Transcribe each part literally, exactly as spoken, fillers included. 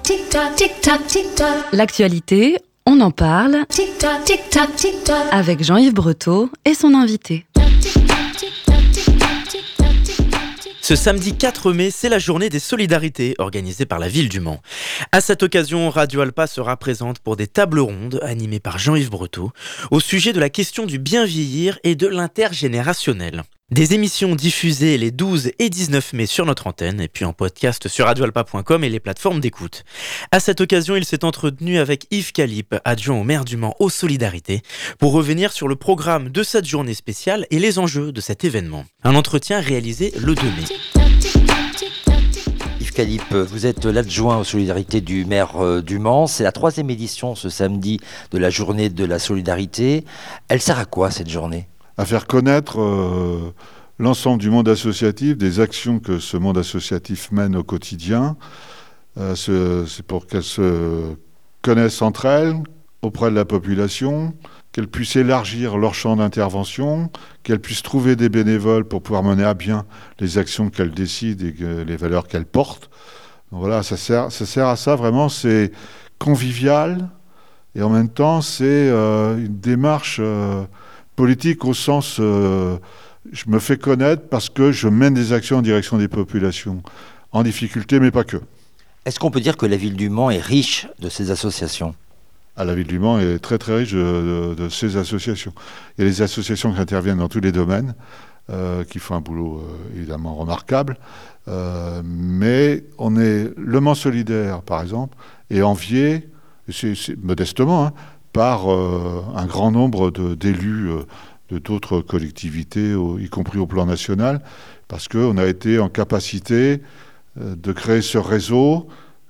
Tic-tac, tic-tac, tic-tac. L'actualité, on en parle Tic-tac, tic-tac, tic-tac. avec Jean-Yves Breteau et son invité. Ce samedi quatre mai, c'est la journée des solidarités organisée par la ville du Mans. À cette occasion, Radio Alpa sera présente pour des tables rondes animées par Jean-Yves Breteau au sujet de la question du bien vieillir et de l'intergénérationnel. Des émissions diffusées les douze et dix-neuf mai sur notre antenne et puis en podcast sur radio alpa point com et les plateformes d'écoute. À cette occasion, il s'est entretenu avec Yves Calipe, adjoint au maire du Mans aux Solidarités, pour revenir sur le programme de cette journée spéciale et les enjeux de cet événement. Un entretien réalisé le deux mai. Yves Calipe, vous êtes l'adjoint aux solidarités du maire euh, du Mans. C'est la troisième édition ce samedi de la journée de la solidarité. Elle sert à quoi cette journée ? À faire connaître euh, l'ensemble du monde associatif, des actions que ce monde associatif mène au quotidien. Euh, ce, c'est pour qu'elles se connaissent entre elles, auprès de la population, qu'elles puissent élargir leur champ d'intervention, qu'elles puissent trouver des bénévoles pour pouvoir mener à bien les actions qu'elles décident et que, les valeurs qu'elles portent. Donc voilà, ça sert, ça sert à ça vraiment, c'est convivial et en même temps c'est euh, une démarche euh, politique au sens euh, je me fais connaître parce que je mène des actions en direction des populations en difficulté, mais pas que. Est-ce qu'on peut dire que la ville du Mans est riche de ces associations ? Ah, la ville du Mans est très très riche de, de, de ces associations. Il y a des associations qui interviennent dans tous les domaines, euh, qui font un boulot euh, évidemment remarquable, euh, mais on est Le Mans solidaire par exemple est envié, c'est, c'est modestement, hein, par euh, un grand nombre de, d'élus euh, de d'autres collectivités, au, y compris au plan national, parce qu'on a été en capacité euh, de créer ce réseau,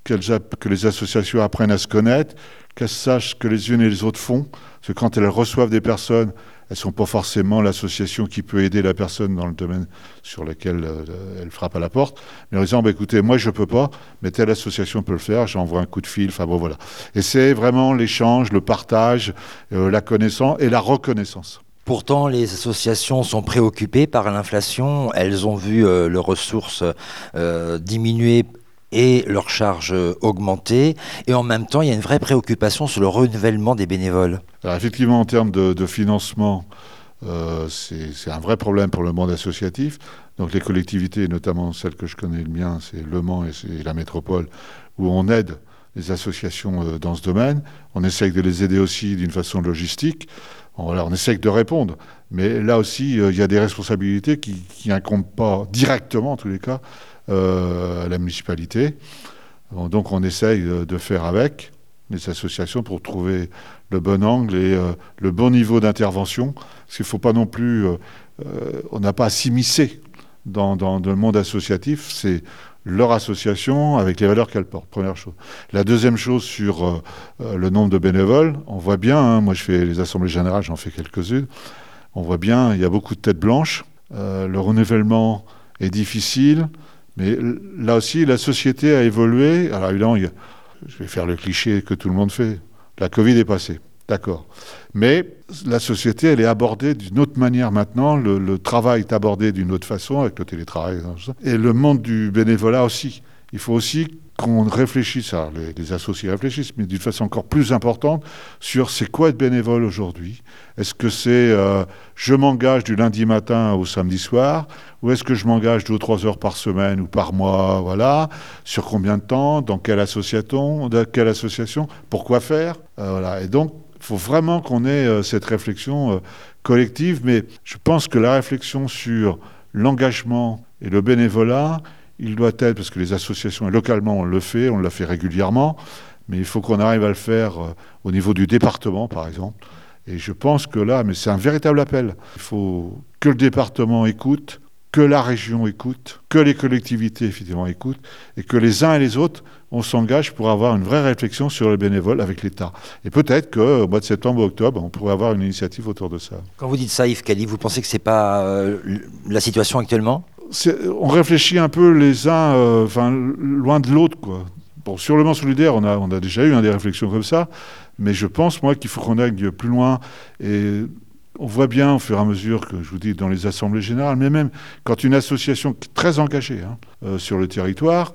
que les associations apprennent à se connaître, qu'elles sachent ce que les unes et les autres font, parce que quand elles reçoivent des personnes, elles ne sont pas forcément l'association qui peut aider la personne dans le domaine sur lequel euh, elle frappe à la porte, mais en disant, bah, écoutez, moi je ne peux pas, mais telle association peut le faire, j'envoie un coup de fil, enfin bon voilà. Et c'est vraiment l'échange, le partage, euh, la connaissance et la reconnaissance. Pourtant, les associations sont préoccupées par l'inflation, elles ont vu euh, leurs ressources euh, diminuer et leurs charges augmenter, et en même temps, il y a une vraie préoccupation sur le renouvellement des bénévoles. Alors effectivement, en termes de, de financement, euh, c'est, c'est un vrai problème pour le monde associatif. Donc les collectivités, notamment celles que je connais le mien, c'est Le Mans et c'est la métropole, où on aide les associations euh, dans ce domaine. On essaye de les aider aussi d'une façon logistique. Bon, voilà, on essaye de répondre. Mais là aussi, il euh, y a des responsabilités qui n'incombent pas directement, en tous les cas, Euh, à la municipalité. Bon, donc on essaye de, de faire avec les associations pour trouver le bon angle et euh, le bon niveau d'intervention. Parce qu'il ne faut pas non plus... Euh, euh, on n'a pas à s'immiscer dans, dans, dans le monde associatif. C'est leur association avec les valeurs qu'elle porte, première chose. La deuxième chose sur euh, le nombre de bénévoles, on voit bien, hein, moi je fais les assemblées générales, j'en fais quelques-unes, on voit bien, il y a beaucoup de têtes blanches, euh, le renouvellement est difficile. Mais là aussi, la société a évolué. Alors évidemment, il y a, je vais faire le cliché que tout le monde fait. La Covid est passée, d'accord. Mais la société, elle est abordée d'une autre manière maintenant. Le, le travail est abordé d'une autre façon, avec le télétravail. Et le monde du bénévolat aussi. Il faut aussi qu'on réfléchisse, alors les, les associés réfléchissent, mais d'une façon encore plus importante, sur c'est quoi être bénévole aujourd'hui. Est-ce que c'est euh, je m'engage du lundi matin au samedi soir, ou est-ce que je m'engage deux ou trois heures par semaine ou par mois, voilà, sur combien de temps, dans quelle association, dans quelle association, pourquoi faire, euh, voilà. Et donc, il faut vraiment qu'on ait euh, cette réflexion euh, collective, mais je pense que la réflexion sur l'engagement et le bénévolat, il doit être, parce que les associations, et localement on le fait, on le fait régulièrement, mais il faut qu'on arrive à le faire euh, au niveau du département, par exemple. Et je pense que là, mais c'est un véritable appel. Il faut que le département écoute, que la région écoute, que les collectivités, effectivement, écoutent, et que les uns et les autres, on s'engage pour avoir une vraie réflexion sur les bénévoles avec l'État. Et peut-être qu'au mois de septembre ou octobre, on pourrait avoir une initiative autour de ça. Quand vous dites ça, Yves Calipe, vous pensez que ce n'est pas euh, la situation actuellement ? C'est, on réfléchit un peu les uns, euh, enfin, loin de l'autre, quoi. Bon, sur le Mans solidaire, on a, on a déjà eu hein, des réflexions comme ça, mais je pense, moi, qu'il faut qu'on aille plus loin. Et on voit bien, au fur et à mesure que, je vous dis, dans les assemblées générales, mais même quand une association très engagée hein, euh, sur le territoire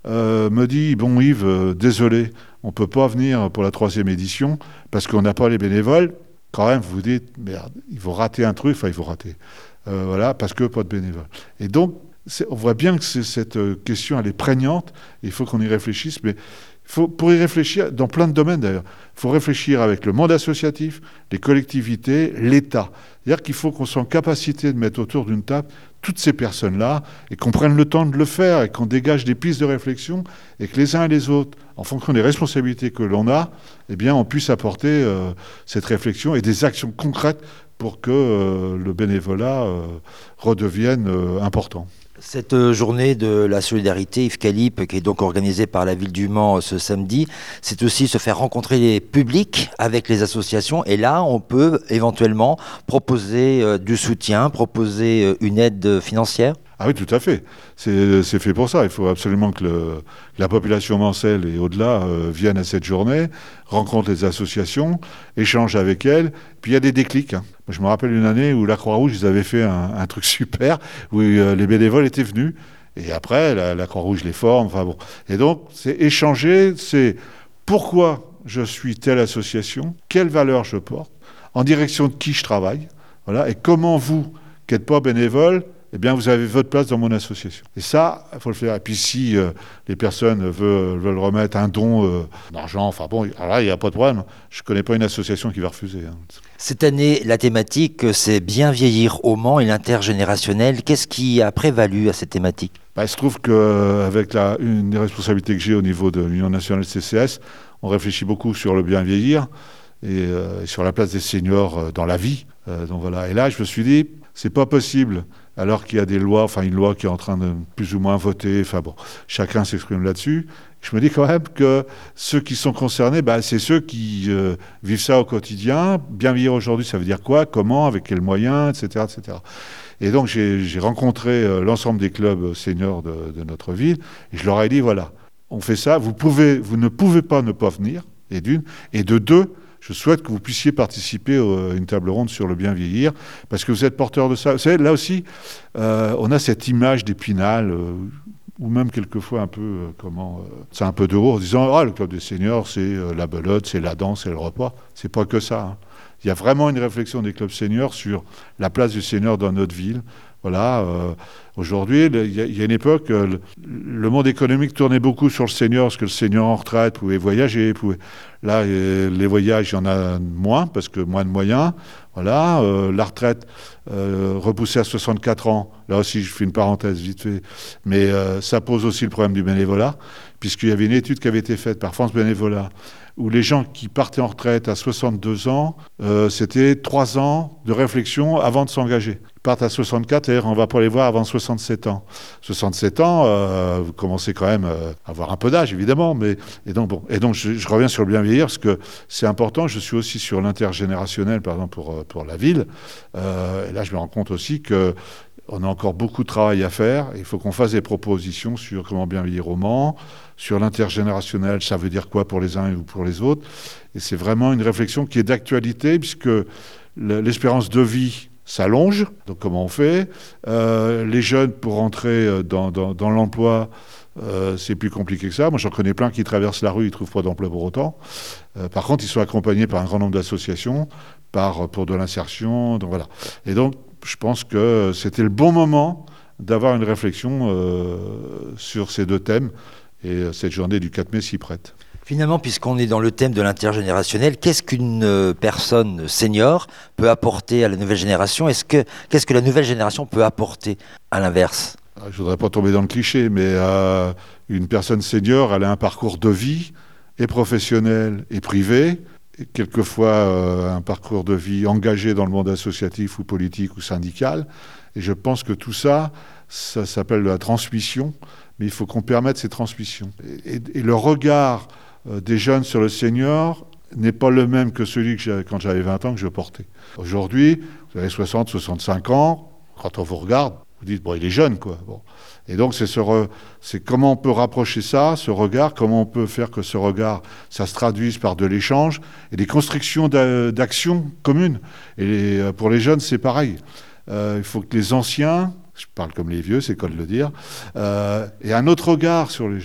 euh, me dit, bon Yves, euh, désolé, on ne peut pas venir pour la troisième édition parce qu'on n'a pas les bénévoles, quand même, vous vous dites, merde, il faut rater un truc, enfin il faut rater. Euh, voilà, parce que pas de bénévoles. Et donc, on voit bien que cette question, elle est prégnante, et il faut qu'on y réfléchisse, mais faut, pour y réfléchir, dans plein de domaines d'ailleurs, il faut réfléchir avec le monde associatif, les collectivités, l'État. C'est-à-dire qu'il faut qu'on soit en capacité de mettre autour d'une table toutes ces personnes-là, et qu'on prenne le temps de le faire, et qu'on dégage des pistes de réflexion, et que les uns et les autres, en fonction des responsabilités que l'on a, eh bien, on puisse apporter euh, cette réflexion et des actions concrètes pour que euh, le bénévolat euh, redevienne euh, important. Cette journée de la solidarité Yves Calipe, qui est donc organisée par la ville du Mans ce samedi, c'est aussi se faire rencontrer les publics avec les associations. Et là, on peut éventuellement proposer euh, du soutien, proposer euh, une aide financière. Ah oui, tout à fait. C'est, c'est fait pour ça. Il faut absolument que le, la population mancelle et au-delà euh, vienne à cette journée, rencontre les associations, échange avec elles. Puis il y a des déclics. Hein. Je me rappelle une année où la Croix-Rouge, ils avaient fait un, un truc super, où euh, les bénévoles étaient venus. Et après, la, la Croix-Rouge les forme. Enfin bon. Et donc, c'est échanger, c'est pourquoi je suis telle association, quelles valeurs je porte, en direction de qui je travaille, voilà, et comment vous, qui n'êtes pas bénévole, eh bien, vous avez votre place dans mon association. Et ça, il faut le faire. Et puis, si euh, les personnes veulent, veulent remettre un don euh, d'argent, enfin bon, alors là, il n'y a pas de problème. Je ne connais pas une association qui va refuser. Hein. Cette année, la thématique, c'est bien vieillir au Mans et l'intergénérationnel. Qu'est-ce qui a prévalu à cette thématique ? Bah, il se trouve qu'avec la, une des responsabilités que j'ai au niveau de l'Union nationale C C S, on réfléchit beaucoup sur le bien vieillir et, euh, et sur la place des seniors euh, dans la vie. Euh, donc voilà. Et là, je me suis dit, c'est pas possible. Alors qu'il y a des lois, enfin une loi qui est en train de plus ou moins voter, enfin bon, chacun s'exprime là-dessus. Je me dis quand même que ceux qui sont concernés, bah, c'est ceux qui euh, vivent ça au quotidien. Bien vieillir aujourd'hui, ça veut dire quoi, comment, avec quels moyens, et cetera, et cetera. Et donc j'ai, j'ai rencontré euh, l'ensemble des clubs seniors de, de notre ville, et je leur ai dit, voilà, on fait ça, vous, pouvez, vous ne pouvez pas ne pas venir, et d'une, et de deux, je souhaite que vous puissiez participer à une table ronde sur le bien vieillir, parce que vous êtes porteur de ça. Vous savez, là aussi, euh, on a cette image d'Épinal, euh, ou même quelquefois un peu, euh, comment, euh, c'est un peu de haut, en disant, ah, le club des seniors, c'est euh, la belote, c'est la danse, c'est le repas. C'est pas que ça. Hein. Il y a vraiment une réflexion des clubs seniors sur la place du senior dans notre ville. Voilà, euh, aujourd'hui, il y, y a une époque, euh, le, le monde économique tournait beaucoup sur le senior, parce que le senior en retraite pouvait voyager. Pouvait... Là, euh, les voyages, il y en a moins, parce que moins de moyens. Voilà, euh, la retraite euh, repoussée à soixante-quatre ans, là aussi, je fais une parenthèse vite fait, mais euh, ça pose aussi le problème du bénévolat, puisqu'il y avait une étude qui avait été faite par France Bénévolat, où les gens qui partaient en retraite à soixante-deux ans, euh, c'était trois ans de réflexion avant de s'engager. Ils partent à soixante-quatre, et on ne va pas les voir avant soixante-sept ans. soixante-sept ans, euh, vous commencez quand même euh, à avoir un peu d'âge, évidemment. Mais, et donc, bon, et donc je, je reviens sur le bien vieillir, parce que c'est important. Je suis aussi sur l'intergénérationnel, par exemple, pour, pour la ville. Euh, et là, je me rends compte aussi que on a encore beaucoup de travail à faire. Il faut qu'on fasse des propositions sur comment bien vieillir au Mans, sur l'intergénérationnel, ça veut dire quoi pour les uns ou pour les autres. Et c'est vraiment une réflexion qui est d'actualité, puisque l'espérance de vie s'allonge. Donc comment on fait ? euh, Les jeunes, pour rentrer dans, dans, dans l'emploi, euh, c'est plus compliqué que ça. Moi, j'en connais plein qui traversent la rue, ils ne trouvent pas d'emploi pour autant. Euh, par contre, ils sont accompagnés par un grand nombre d'associations, par, pour de l'insertion. Donc voilà. Et donc, je pense que c'était le bon moment d'avoir une réflexion euh, sur ces deux thèmes. Et cette journée du quatre mai s'y prête. Finalement, puisqu'on est dans le thème de l'intergénérationnel, qu'est-ce qu'une personne senior peut apporter à la nouvelle génération ? Est-ce que, qu'est-ce que la nouvelle génération peut apporter à l'inverse ? Je ne voudrais pas tomber dans le cliché, mais euh, une personne senior, elle a un parcours de vie, et professionnel et privé, et quelquefois euh, un parcours de vie engagé dans le monde associatif ou politique ou syndical. Et je pense que tout ça, ça s'appelle la transmission. Mais il faut qu'on permette ces transmissions. Et, et, et le regard euh, des jeunes sur le senior n'est pas le même que celui que j'avais, quand j'avais vingt ans que je portais. Aujourd'hui, vous avez soixante, soixante-cinq ans, quand on vous regarde, vous dites, bon, il est jeune, quoi. Bon. Et donc, c'est, ce re, c'est comment on peut rapprocher ça, ce regard, comment on peut faire que ce regard, ça se traduise par de l'échange et des constructions d'a, d'actions communes. Et les, pour les jeunes, c'est pareil. Euh, il faut que les anciens... Je parle comme les vieux, c'est quoi de le dire. Euh, et un autre regard sur les jeunes.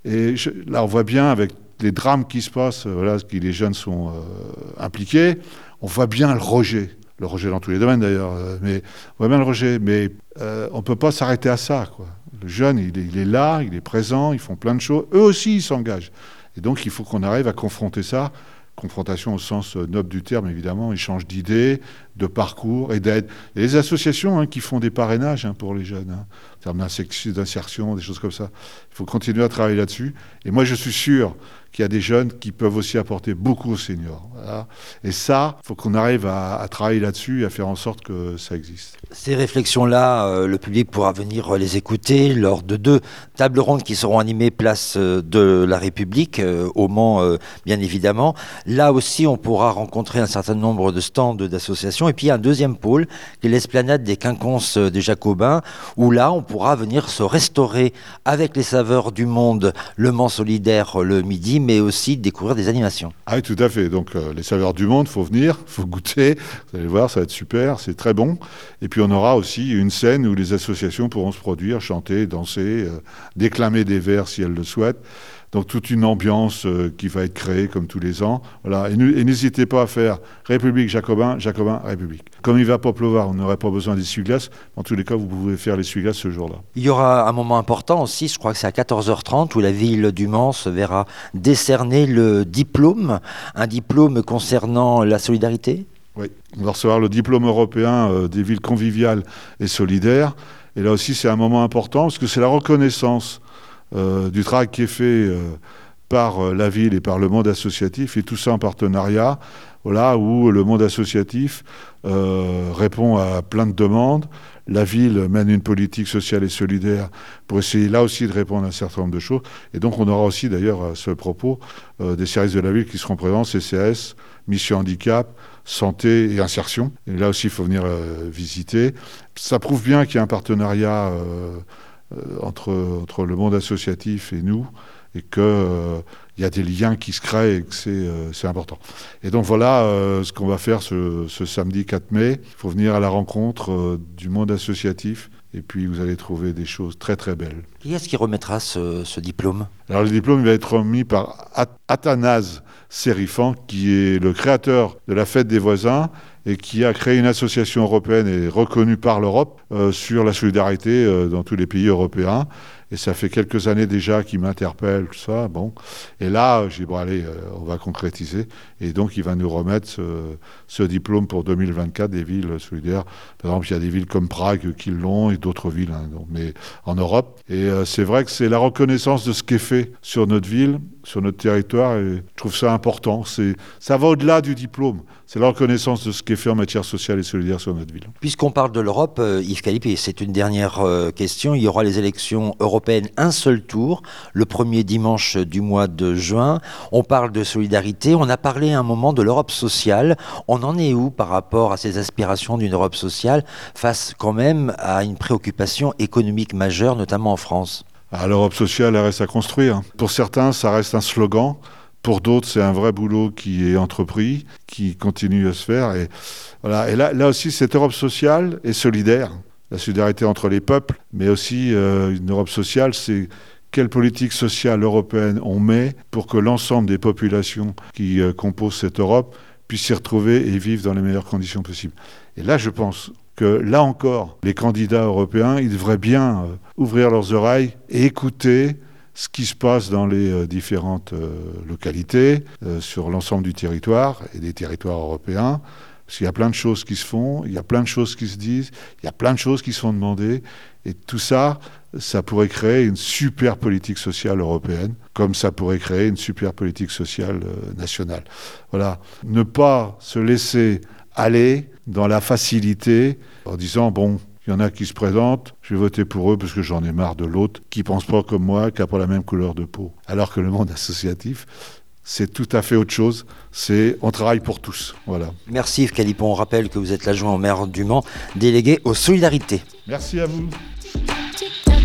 Et je, là, on voit bien avec les drames qui se passent, euh, voilà, qui les jeunes sont euh, impliqués, on voit bien le rejet. Le rejet dans tous les domaines d'ailleurs, euh, mais on voit bien le rejet. Mais euh, on ne peut pas s'arrêter à ça, quoi. Le jeune, il est, il est là, il est présent, ils font plein de choses. Eux aussi, ils s'engagent. Et donc, il faut qu'on arrive à confronter ça. Confrontation au sens noble du terme, évidemment, échange d'idées, de parcours et d'aide. Il y a des associations hein, qui font des parrainages hein, pour les jeunes, hein, en termes d'insertion, des choses comme ça. Il faut continuer à travailler là-dessus. Et moi, je suis sûr qu'il y a des jeunes qui peuvent aussi apporter beaucoup aux seniors. Voilà. Et ça, il faut qu'on arrive à, à travailler là-dessus et à faire en sorte que ça existe. Ces réflexions-là, euh, le public pourra venir les écouter lors de deux tables rondes qui seront animées place de la République, euh, au Mans, euh, bien évidemment. Là aussi, on pourra rencontrer un certain nombre de stands d'associations. Et puis, il y a un deuxième pôle, qui est l'esplanade des Quinconces des Jacobins, où là, on pourra venir se restaurer avec les saveurs du monde, le Mans solidaire le midi, mais aussi découvrir des animations. Ah oui, tout à fait. Donc, euh, les saveurs du monde, il faut venir, il faut goûter. Vous allez voir, ça va être super, c'est très bon. Et puis, on aura aussi une scène où les associations pourront se produire, chanter, danser, euh, déclamer des vers si elles le souhaitent. Donc, toute une ambiance euh, qui va être créée comme tous les ans. Voilà. Et, et n'hésitez pas à faire République Jacobin, Jacobin République. Comme il ne va pas pleuvoir, on n'aurait pas besoin d'essuie-glaces. En tous les cas, vous pouvez faire l'essuie-glaces ce jour-là. Il y aura un moment important aussi, je crois que c'est à quatorze heures trente, où la ville du Mans se verra décerner le diplôme, un diplôme concernant la solidarité. Oui, on va recevoir le diplôme européen euh, des villes conviviales et solidaires. Et là aussi, c'est un moment important parce que c'est la reconnaissance euh, du travail qui est fait euh, par euh, la ville et par le monde associatif, et tout ça en partenariat, voilà, où le monde associatif euh, répond à plein de demandes. La ville mène une politique sociale et solidaire pour essayer là aussi de répondre à un certain nombre de choses. Et donc on aura aussi d'ailleurs à ce propos euh, des services de la ville qui seront présents, C C S, Mission Handicap, Santé et Insertion. Et là aussi il faut venir euh, visiter. Ça prouve bien qu'il y a un partenariat euh, euh, entre, entre le monde associatif et nous, et qu'il euh, y a des liens qui se créent et que c'est, euh, c'est important. Et donc voilà euh, ce qu'on va faire ce, ce samedi quatre mai. Il faut venir à la rencontre euh, du monde associatif, et puis vous allez trouver des choses très très belles. Qui est-ce qui remettra ce, ce diplôme ? Alors le diplôme il va être remis par At- Athanase Sérifan, qui est le créateur de la Fête des voisins et qui a créé une association européenne et reconnue par l'Europe euh, sur la solidarité euh, dans tous les pays européens. Et ça fait quelques années déjà qu'il m'interpelle, tout ça. Bon. Et là, j'ai dit, bon, allez, euh, on va concrétiser. Et donc, il va nous remettre ce, ce diplôme pour deux mille vingt-quatre des villes solidaires. Par exemple, il y a des villes comme Prague qui l'ont et d'autres villes, hein, donc, mais en Europe. Et euh, c'est vrai que c'est la reconnaissance de ce qui est fait sur notre ville, sur notre territoire. Et je trouve ça important. C'est, ça va au-delà du diplôme. C'est la reconnaissance de ce qui est fait en matière sociale et solidaire sur notre ville. Puisqu'on parle de l'Europe, euh, Yves Calipé, c'est une dernière euh, question. Il y aura les élections européennes un seul tour, le premier dimanche du mois de juin. On parle de solidarité. On a parlé à un moment de l'Europe sociale. On en est où par rapport à ces aspirations d'une Europe sociale face quand même à une préoccupation économique majeure, notamment en France ? Alors, l'Europe sociale, elle reste à construire. Pour certains, ça reste un slogan. Pour d'autres, c'est un vrai boulot qui est entrepris, qui continue à se faire. Et, voilà. Et là, là aussi, cette Europe sociale est solidaire. La solidarité entre les peuples, mais aussi euh, une Europe sociale, c'est quelle politique sociale européenne on met pour que l'ensemble des populations qui euh, composent cette Europe puissent s'y retrouver et vivre dans les meilleures conditions possibles. Et là, je pense que là encore, les candidats européens, ils devraient bien euh, ouvrir leurs oreilles et écouter ce qui se passe dans les euh, différentes euh, localités, euh, sur l'ensemble du territoire et des territoires européens. Parce qu'il y a plein de choses qui se font, il y a plein de choses qui se disent, il y a plein de choses qui se sont demandées. Et tout ça, ça pourrait créer une super politique sociale européenne, comme ça pourrait créer une super politique sociale euh, nationale. Voilà. Ne pas se laisser aller dans la facilité en disant, bon, il y en a qui se présentent, je vais voter pour eux parce que j'en ai marre de l'autre, qui ne pense pas comme moi, qui n'a pas la même couleur de peau. Alors que le monde associatif, c'est tout à fait autre chose. C'est on travaille pour tous. Voilà. Merci Yves Calipon. On rappelle que vous êtes l'adjoint au maire du Mans, délégué aux solidarités. Merci à vous.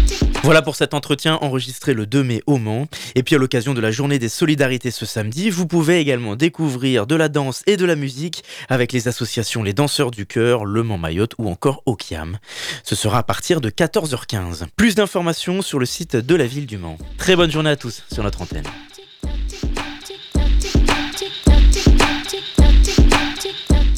Voilà pour cet entretien enregistré le deux mai au Mans. Et puis à l'occasion de la journée des solidarités ce samedi, vous pouvez également découvrir de la danse et de la musique avec les associations Les Danseurs du Cœur, Le Mans Mayotte ou encore Okiam. Ce sera à partir de quatorze heures quinze. Plus d'informations sur le site de la ville du Mans. Très bonne journée à tous sur notre antenne. Tick tock, tick tock, tick tock, tick tock, tick tock, tick tock, tick tock.